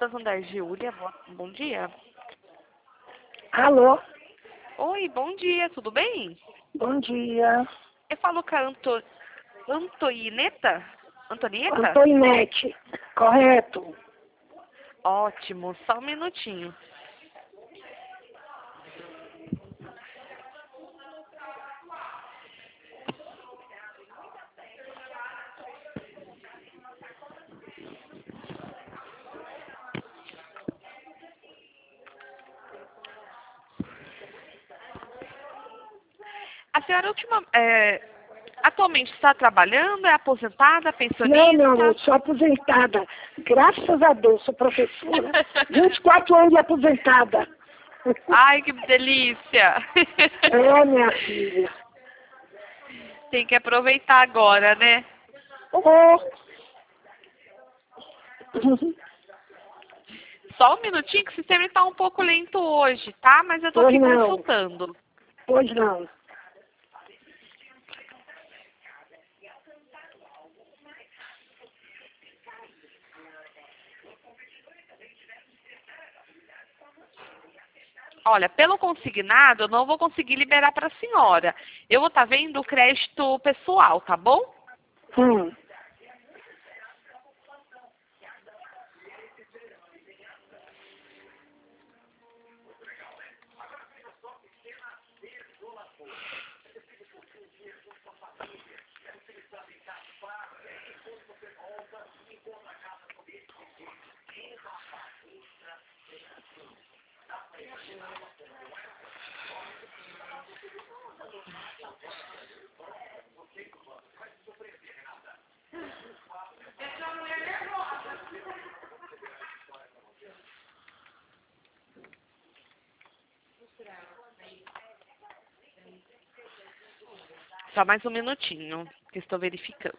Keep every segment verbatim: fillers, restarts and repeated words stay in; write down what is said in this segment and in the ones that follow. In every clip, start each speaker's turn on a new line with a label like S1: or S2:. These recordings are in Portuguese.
S1: Santander, Júlia, boa- bom dia.
S2: Alô,
S1: Oi, bom dia, tudo bem?
S2: bom dia.
S1: Eu falo com a Anto... Antoineta? Antonieta?
S2: Antoinete, correto?
S1: Ótimo, só um minutinho. A senhora última, é, atualmente está trabalhando, é aposentada, pensionista?
S2: Não, meu amor, sou aposentada. Graças a Deus, sou professora. vinte e quatro anos de aposentada.
S1: Ai, que delícia!
S2: É, minha filha.
S1: Tem que aproveitar agora, né?
S2: Oh.
S1: Só um minutinho que o sistema está um pouco lento hoje, tá? Mas eu tô
S2: Pois
S1: aqui
S2: não,
S1: consultando.
S2: pois não.
S1: Olha, pelo consignado, eu não vou conseguir liberar para a senhora. Eu vou estar vendo o crédito pessoal, tá bom?
S2: Hum.
S1: Só mais um minutinho, que estou verificando.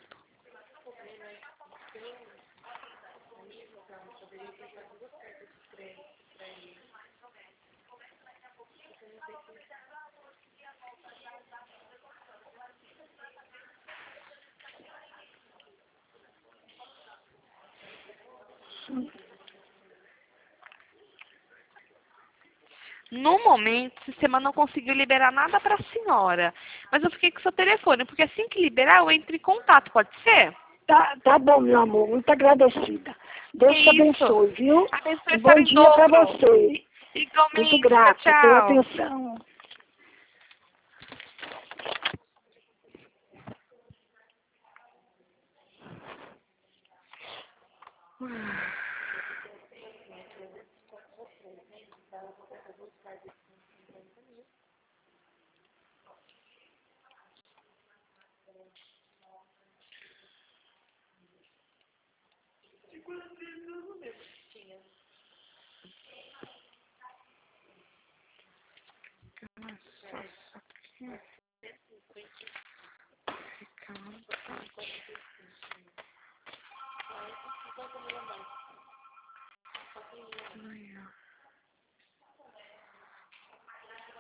S1: No momento, o sistema não conseguiu liberar nada para a senhora. Mas eu fiquei com seu telefone, porque assim que liberar, eu entro em contato, pode ser?
S2: Tá, tá bom, meu amor, muito agradecida. Deus te
S1: Isso.
S2: abençoe, viu?
S1: Abençoe
S2: Um
S1: a
S2: bom
S1: senhora em
S2: dia para
S1: dobro.
S2: você. Muito
S1: Igualmente, tchau,
S2: grata pela
S1: tchau.
S2: atenção.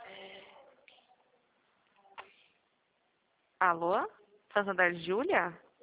S1: Alô? Santander, Júlia?